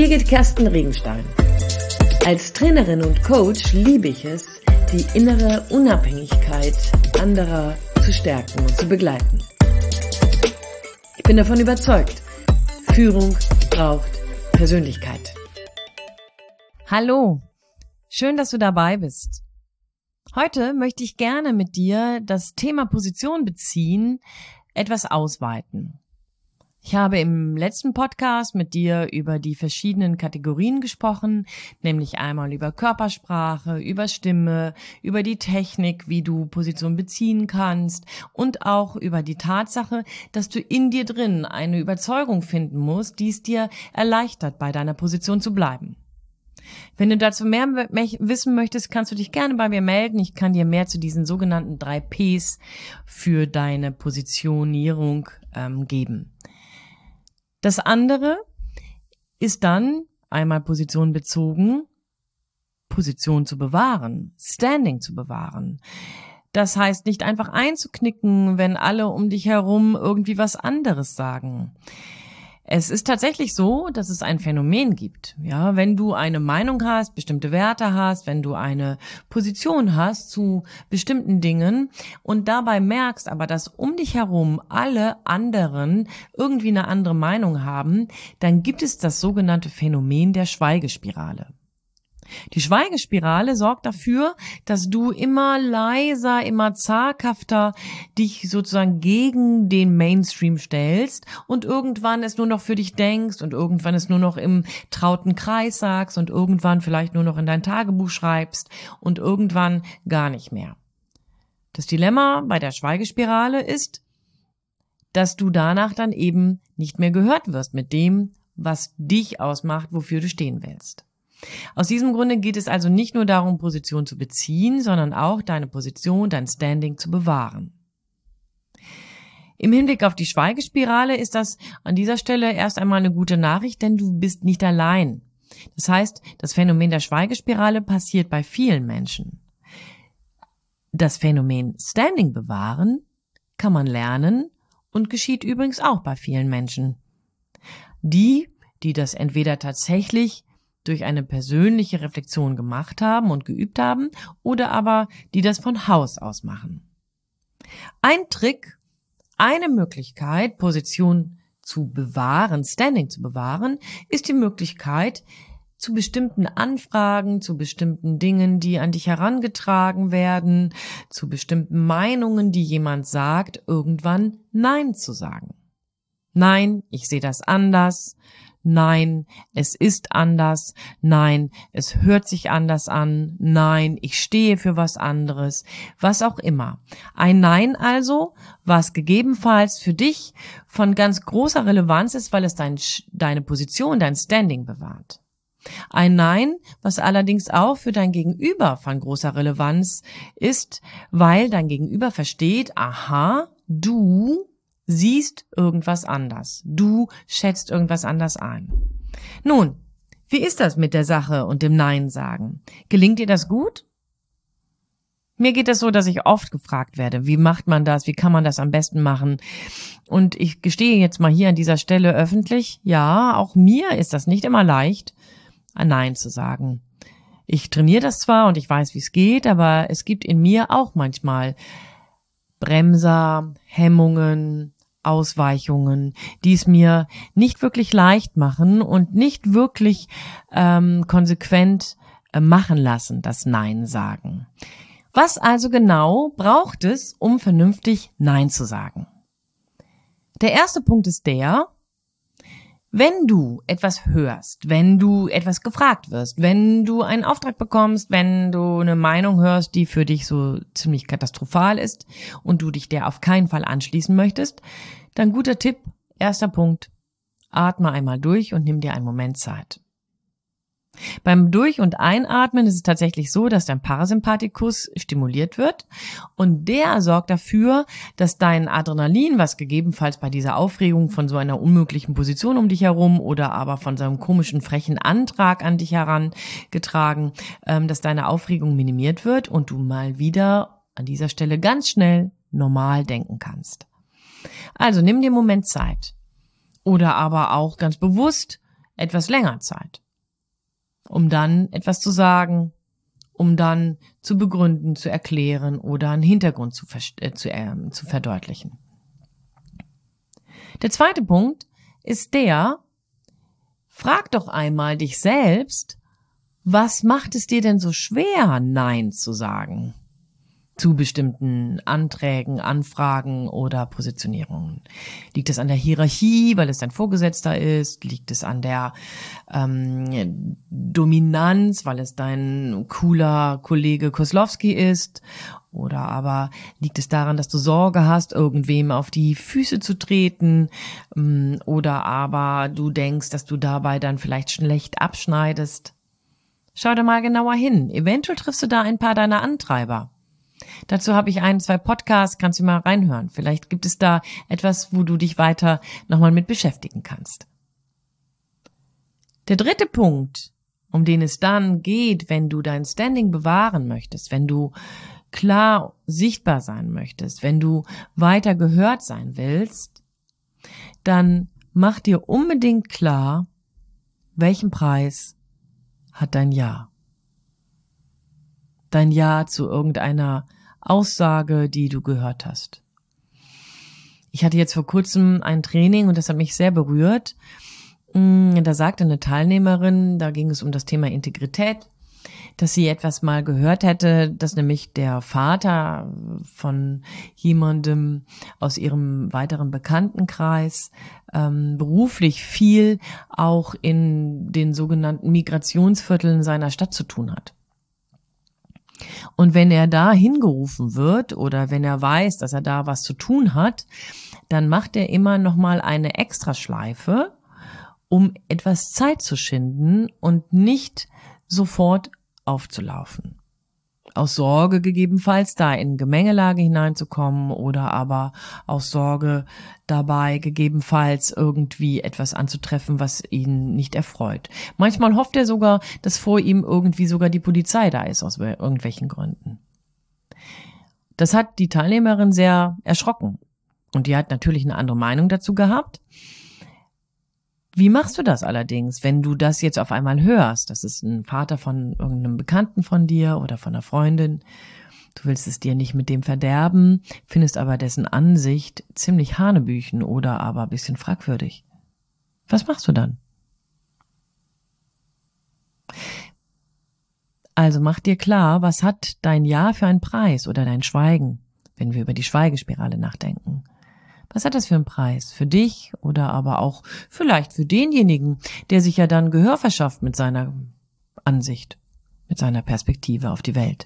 Birgit Kersten Regenstein. Als Trainerin und Coach liebe ich es, die innere Unabhängigkeit anderer zu stärken und zu begleiten. Ich bin davon überzeugt, Führung braucht Persönlichkeit. Hallo, schön, dass du dabei bist. Heute möchte ich gerne mit dir das Thema Position beziehen, etwas ausweiten. Ich habe im letzten Podcast mit dir über die verschiedenen Kategorien gesprochen, nämlich einmal über Körpersprache, über Stimme, über die Technik, wie du Position beziehen kannst und auch über die Tatsache, dass du in dir drin eine Überzeugung finden musst, die es dir erleichtert, bei deiner Position zu bleiben. Wenn du dazu mehr wissen möchtest, kannst du dich gerne bei mir melden. Ich kann dir mehr zu diesen sogenannten 3 Ps für deine Positionierung geben. Das andere ist dann, einmal Position bezogen, Position zu bewahren, Standing zu bewahren. Das heißt, nicht einfach einzuknicken, wenn alle um dich herum irgendwie was anderes sagen. Es ist tatsächlich so, dass es ein Phänomen gibt. Ja, wenn du eine Meinung hast, bestimmte Werte hast, wenn du eine Position hast zu bestimmten Dingen und dabei merkst aber, dass um dich herum alle anderen irgendwie eine andere Meinung haben, dann gibt es das sogenannte Phänomen der Schweigespirale. Die Schweigespirale sorgt dafür, dass du immer leiser, immer zaghafter dich sozusagen gegen den Mainstream stellst und irgendwann es nur noch für dich denkst und irgendwann es nur noch im trauten Kreis sagst und irgendwann vielleicht nur noch in dein Tagebuch schreibst und irgendwann gar nicht mehr. Das Dilemma bei der Schweigespirale ist, dass du danach dann eben nicht mehr gehört wirst mit dem, was dich ausmacht, wofür du stehen willst. Aus diesem Grunde geht es also nicht nur darum, Position zu beziehen, sondern auch deine Position, dein Standing zu bewahren. Im Hinblick auf die Schweigespirale ist das an dieser Stelle erst einmal eine gute Nachricht, denn du bist nicht allein. Das heißt, das Phänomen der Schweigespirale passiert bei vielen Menschen. Das Phänomen Standing bewahren kann man lernen und geschieht übrigens auch bei vielen Menschen. Die das entweder tatsächlich durch eine persönliche Reflexion gemacht haben und geübt haben oder aber die das von Haus aus machen. Ein Trick, eine Möglichkeit, Position zu bewahren, Standing zu bewahren, ist die Möglichkeit, zu bestimmten Anfragen, zu bestimmten Dingen, die an dich herangetragen werden, zu bestimmten Meinungen, die jemand sagt, irgendwann Nein zu sagen. Nein, ich sehe das anders. Nein, es ist anders. Nein, es hört sich anders an. Nein, ich stehe für was anderes. Was auch immer. Ein Nein also, was gegebenenfalls für dich von ganz großer Relevanz ist, weil es deine Position, dein Standing bewahrt. Ein Nein, was allerdings auch für dein Gegenüber von großer Relevanz ist, weil dein Gegenüber versteht, aha, du siehst irgendwas anders. Du schätzt irgendwas anders ein. Nun, wie ist das mit der Sache und dem Nein sagen? Gelingt dir das gut? Mir geht es so, dass ich oft gefragt werde, wie macht man das, wie kann man das am besten machen? Und ich gestehe jetzt mal hier an dieser Stelle öffentlich, ja, auch mir ist das nicht immer leicht, ein Nein zu sagen. Ich trainiere das zwar und ich weiß, wie es geht, aber es gibt in mir auch manchmal Bremser, Hemmungen, Ausweichungen, die es mir nicht wirklich leicht machen und nicht wirklich konsequent machen lassen, das Nein sagen. Was also genau braucht es, um vernünftig Nein zu sagen? Der erste Punkt ist wenn du etwas hörst, wenn du etwas gefragt wirst, wenn du einen Auftrag bekommst, wenn du eine Meinung hörst, die für dich so ziemlich katastrophal ist und du dich der auf keinen Fall anschließen möchtest, dann guter Tipp, erster Punkt, atme einmal durch und nimm dir einen Moment Zeit. Beim Durch- und Einatmen ist es tatsächlich so, dass dein Parasympathikus stimuliert wird und der sorgt dafür, dass dein Adrenalin, was gegebenenfalls bei dieser Aufregung von so einer unmöglichen Position um dich herum oder aber von so einem komischen, frechen Antrag an dich herangetragen, dass deine Aufregung minimiert wird und du mal wieder an dieser Stelle ganz schnell normal denken kannst. Also nimm dir einen Moment Zeit oder aber auch ganz bewusst etwas länger Zeit. um dann etwas zu sagen, um dann zu begründen, zu erklären oder einen Hintergrund zu verdeutlichen. Der zweite Punkt ist frag doch einmal dich selbst, was macht es dir denn so schwer, Nein zu sagen zu bestimmten Anträgen, Anfragen oder Positionierungen? Liegt es an der Hierarchie, weil es dein Vorgesetzter ist? Liegt es an der Dominanz, weil es dein cooler Kollege Koslowski ist? Oder aber liegt es daran, dass du Sorge hast, irgendwem auf die Füße zu treten? Oder aber du denkst, dass du dabei dann vielleicht schlecht abschneidest? Schau da mal genauer hin. Eventuell triffst du da ein paar deiner Antreiber. Dazu habe ich 1, 2 Podcasts, kannst du mal reinhören. Vielleicht gibt es da etwas, wo du dich weiter nochmal mit beschäftigen kannst. Der dritte Punkt, um den es dann geht, wenn du dein Standing bewahren möchtest, wenn du klar sichtbar sein möchtest, wenn du weiter gehört sein willst, dann mach dir unbedingt klar, welchen Preis hat dein Ja. Dein Ja zu irgendeiner Aussage, die du gehört hast. Ich hatte jetzt vor kurzem ein Training und das hat mich sehr berührt. Da sagte eine Teilnehmerin, da ging es um das Thema Integrität, dass sie etwas mal gehört hätte, dass nämlich der Vater von jemandem aus ihrem weiteren Bekanntenkreis beruflich viel auch in den sogenannten Migrationsvierteln seiner Stadt zu tun hat. Und wenn er da hingerufen wird oder wenn er weiß, dass er da was zu tun hat, dann macht er immer noch mal eine Extraschleife, um etwas Zeit zu schinden und nicht sofort aufzulaufen. Aus Sorge gegebenenfalls da in Gemengelage hineinzukommen oder aber aus Sorge dabei gegebenenfalls irgendwie etwas anzutreffen, was ihn nicht erfreut. Manchmal hofft er sogar, dass vor ihm irgendwie sogar die Polizei da ist aus irgendwelchen Gründen. Das hat die Teilnehmerin sehr erschrocken und die hat natürlich eine andere Meinung dazu gehabt. Wie machst du das allerdings, wenn du das jetzt auf einmal hörst? Das ist ein Vater von irgendeinem Bekannten von dir oder von einer Freundin. Du willst es dir nicht mit dem verderben, findest aber dessen Ansicht ziemlich hanebüchen oder aber ein bisschen fragwürdig. Was machst du dann? Also mach dir klar, was hat dein Ja für einen Preis oder dein Schweigen, wenn wir über die Schweigespirale nachdenken. Was hat das für einen Preis? Für dich oder aber auch vielleicht für denjenigen, der sich ja dann Gehör verschafft mit seiner Ansicht, mit seiner Perspektive auf die Welt.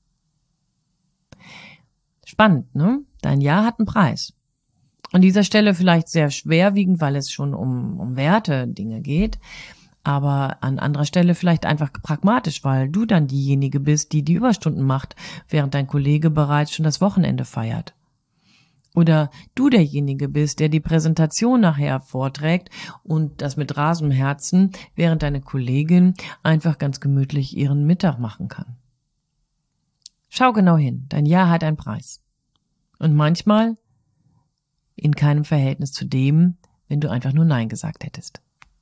Spannend, ne? Dein Ja hat einen Preis. An dieser Stelle vielleicht sehr schwerwiegend, weil es schon um Werte, Dinge geht, aber an anderer Stelle vielleicht einfach pragmatisch, weil du dann diejenige bist, die die Überstunden macht, während dein Kollege bereits schon das Wochenende feiert. Oder du derjenige bist, der die Präsentation nachher vorträgt und das mit rasendem Herzen, während deine Kollegin einfach ganz gemütlich ihren Mittag machen kann. Schau genau hin, dein Ja hat einen Preis. Und manchmal in keinem Verhältnis zu dem, wenn du einfach nur Nein gesagt hättest.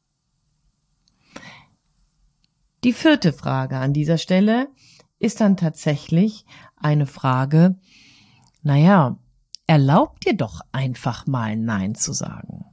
Die vierte Frage an dieser Stelle ist dann tatsächlich eine Frage, erlaub dir doch einfach mal Nein zu sagen.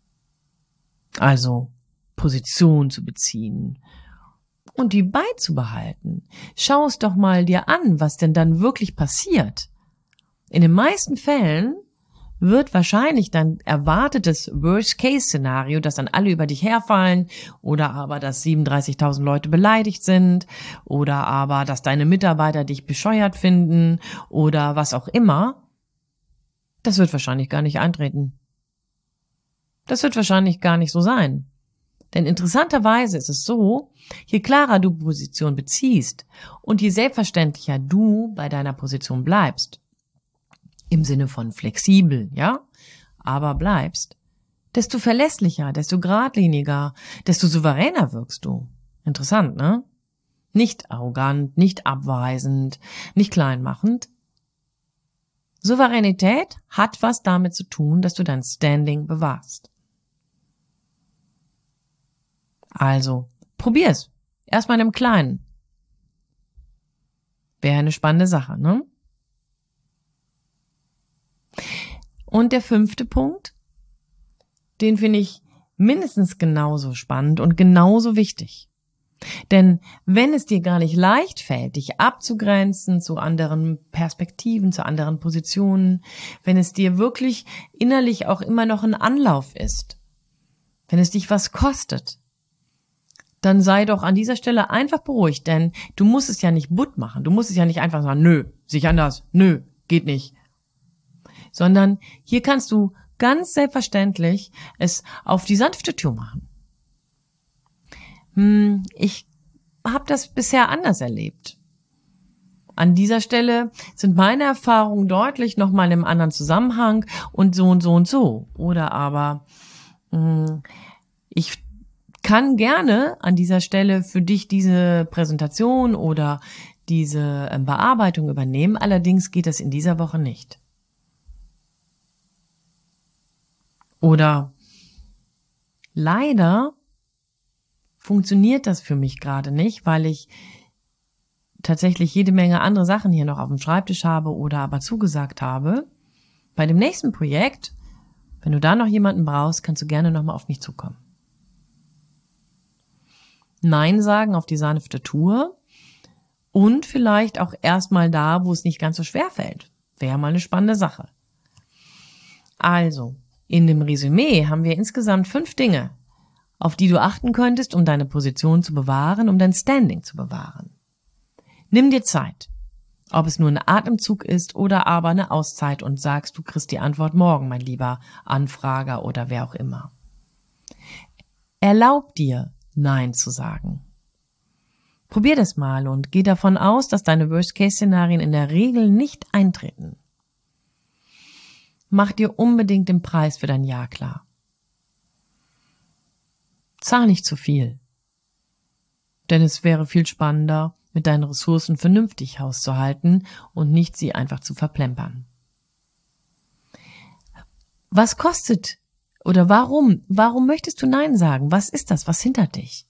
Also Position zu beziehen und die beizubehalten. Schau es doch mal dir an, was denn dann wirklich passiert. In den meisten Fällen wird wahrscheinlich dein erwartetes Worst-Case-Szenario, dass dann alle über dich herfallen oder aber, dass 37.000 Leute beleidigt sind oder aber, dass deine Mitarbeiter dich bescheuert finden oder was auch immer. Das wird wahrscheinlich gar nicht eintreten. Das wird wahrscheinlich gar nicht so sein. Denn interessanterweise ist es so, je klarer du Position beziehst und je selbstverständlicher du bei deiner Position bleibst, im Sinne von flexibel, ja, aber bleibst, desto verlässlicher, desto geradliniger, desto souveräner wirkst du. Interessant, ne? Nicht arrogant, nicht abweisend, nicht kleinmachend. Souveränität hat was damit zu tun, dass du dein Standing bewahrst. Also, probier's. Erstmal im Kleinen. Wäre eine spannende Sache, ne? Und der 5. Punkt, den finde ich mindestens genauso spannend und genauso wichtig. Denn wenn es dir gar nicht leicht fällt, dich abzugrenzen zu anderen Perspektiven, zu anderen Positionen, wenn es dir wirklich innerlich auch immer noch ein Anlauf ist, wenn es dich was kostet, dann sei doch an dieser Stelle einfach beruhigt, denn du musst es ja nicht butt machen. Du musst es ja nicht einfach sagen, nö, sehe ich anders, nö, geht nicht. Sondern hier kannst du ganz selbstverständlich es auf die sanfte Tour machen. Ich habe das bisher anders erlebt. An dieser Stelle sind meine Erfahrungen deutlich nochmal im anderen Zusammenhang und so und so und so. Oder aber ich kann gerne an dieser Stelle für dich diese Präsentation oder diese Bearbeitung übernehmen. Allerdings geht das in dieser Woche nicht. Oder leider funktioniert das für mich gerade nicht, weil ich tatsächlich jede Menge andere Sachen hier noch auf dem Schreibtisch habe oder aber zugesagt habe. Bei dem nächsten Projekt, wenn du da noch jemanden brauchst, kannst du gerne nochmal auf mich zukommen. Nein sagen auf die sanfte Tour und vielleicht auch erstmal da, wo es nicht ganz so schwer fällt. Wäre mal eine spannende Sache. Also, in dem Resümee haben wir insgesamt 5 Dinge, auf die du achten könntest, um deine Position zu bewahren, um dein Standing zu bewahren. Nimm dir Zeit, ob es nur ein Atemzug ist oder aber eine Auszeit und sagst, du kriegst die Antwort morgen, mein lieber Anfrager oder wer auch immer. Erlaub dir, Nein zu sagen. Probier das mal und geh davon aus, dass deine Worst-Case-Szenarien in der Regel nicht eintreten. Mach dir unbedingt den Preis für dein Ja klar. Zahl nicht zu viel, denn es wäre viel spannender, mit deinen Ressourcen vernünftig hauszuhalten und nicht sie einfach zu verplempern. Was kostet oder warum möchtest du Nein sagen? Was ist das? Was hindert dich?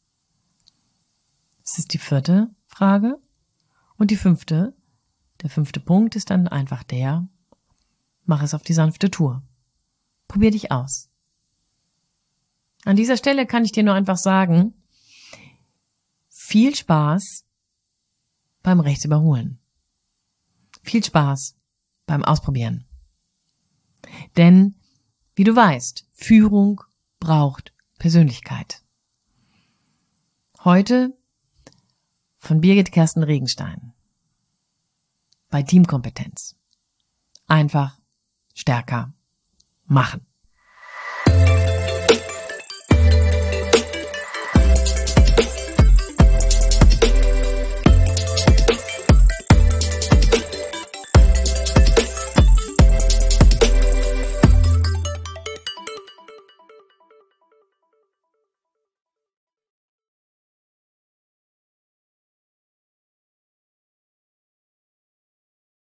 Das ist die 4. Frage. Und die 5., der 5. Punkt ist dann einfach mach es auf die sanfte Tour. Probier dich aus. An dieser Stelle kann ich dir nur einfach sagen, viel Spaß beim Rechtsüberholen. Viel Spaß beim Ausprobieren. Denn, wie du weißt, Führung braucht Persönlichkeit. Heute von Birgit Kersten Regenstein bei Teamkompetenz. Einfach stärker machen.